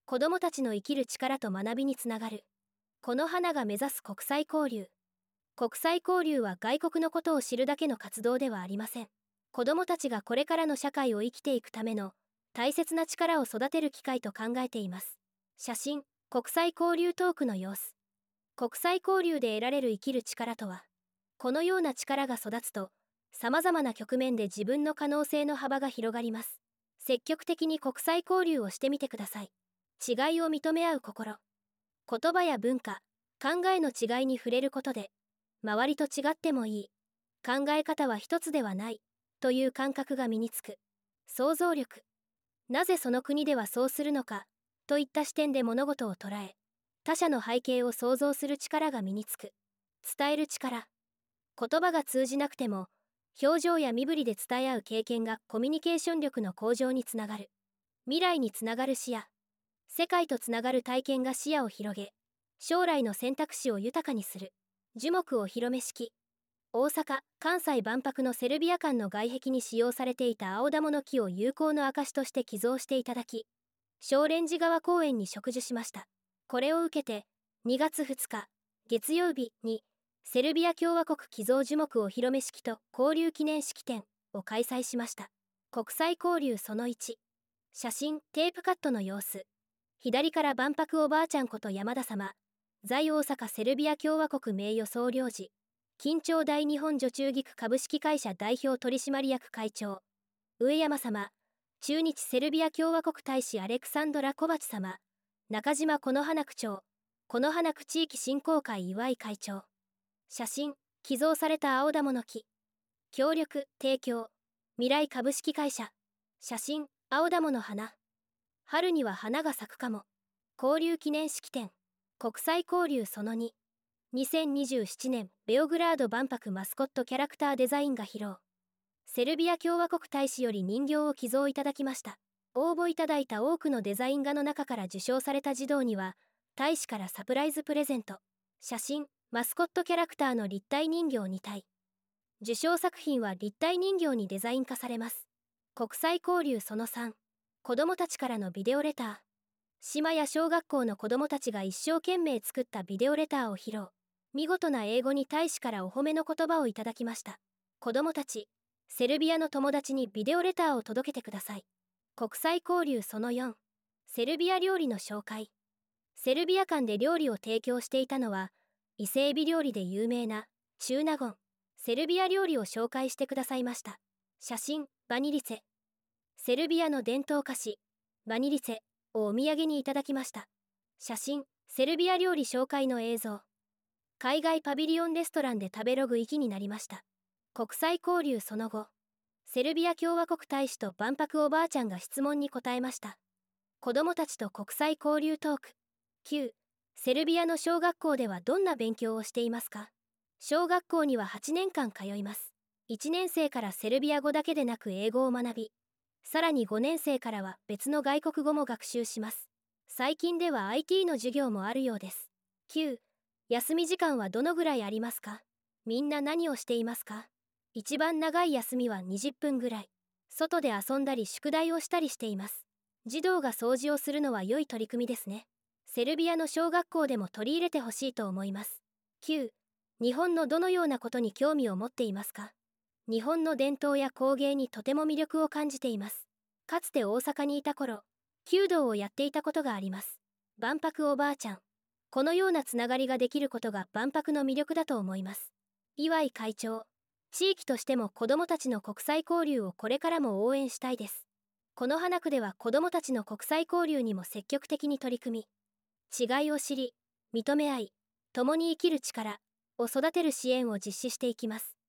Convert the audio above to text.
子どもたちの生きる力と学びにつながる。この花が目指す国際交流。国際交流は外国のことを知るだけの活動ではありません。子どもたちがこれからの社会を生きていくための大切な力を育てる機会と考えています。写真、国際交流トークの様子。国際交流で得られる生きる力とは、このような力が育つと、様々な局面で自分の可能性の幅が広がります。積極的に国際交流をしてみてください。違いを認め合う心。言葉や文化、考えの違いに触れることで、周りと違ってもいい、考え方は一つではない、という感覚が身につく。想像力。なぜその国ではそうするのか、といった視点で物事を捉え、他者の背景を想像する力が身につく。伝える力。言葉が通じなくても、表情や身振りで伝え合う経験がコミュニケーション力の向上につながる。未来につながる視野。世界とつながる体験が視野を広げ、将来の選択肢を豊かにする。樹木お披露目式。大阪・関西万博のセルビア館の外壁に使用されていた青玉の木を友好の証として寄贈していただき、小蓮寺川公園に植樹しました。これを受けて、2月2日、月曜日に、セルビア共和国寄贈樹木お披露目式と交流記念式典を開催しました。国際交流その1。写真、テープカットの様子。左から万博おばあちゃんこと山田様、在大阪セルビア共和国名誉総領事、緊張大日本女中菊株式会社代表取締役会長、上山様、駐日セルビア共和国大使アレクサンドラ・コバチ様、中島此花区長、此花区地域振興会岩井会長。写真、寄贈された青玉の木。協力、提供、未来株式会社。写真、青玉の花。春には花が咲くかも。交流記念式典。国際交流その2。2027年ベオグラード万博マスコットキャラクターデザインが披露。セルビア共和国大使より人形を寄贈いただきました。応募いただいた多くのデザイン画の中から受賞された児童には、大使からサプライズプレゼント。写真、マスコットキャラクターの立体人形2体。受賞作品は立体人形にデザイン化されます。国際交流その3。子どもたちからのビデオレター。島や小学校の子どもたちが一生懸命作ったビデオレターを披露。見事な英語に大使からお褒めの言葉をいただきました。子どもたち、セルビアの友達にビデオレターを届けてください。国際交流その4。セルビア料理の紹介。セルビア館で料理を提供していたのは、伊勢エビ料理で有名なチューナゴン。セルビア料理を紹介してくださいました。写真、バニリツェ。セルビアの伝統菓子、バニリツェをお土産にいただきました。写真、セルビア料理紹介の映像。海外パビリオンレストランで食べログ域になりました。国際交流その後、セルビア共和国大使と万博おばあちゃんが質問に答えました。子どもたちと国際交流トーク。9、セルビアの小学校ではどんな勉強をしていますか？小学校には8年間通います。1年生からセルビア語だけでなく英語を学び、さらに5年生からは別の外国語も学習します。最近では IT の授業もあるようです。9、休み時間はどのぐらいありますか？みんな何をしていますか？一番長い休みは20分ぐらい。外で遊んだり宿題をしたりしています。児童が掃除をするのは良い取り組みですね。セルビアの小学校でも取り入れてほしいと思います。9、日本のどのようなことに興味を持っていますか？日本の伝統や工芸にとても魅力を感じています。かつて大阪にいた頃、弓道をやっていたことがあります。万博おばあちゃん。このようなつながりができることが万博の魅力だと思います。岩井会長。地域としても子どもたちの国際交流をこれからも応援したいです。この花区では子どもたちの国際交流にも積極的に取り組み、違いを知り、認め合い、共に生きる力を育てる支援を実施していきます。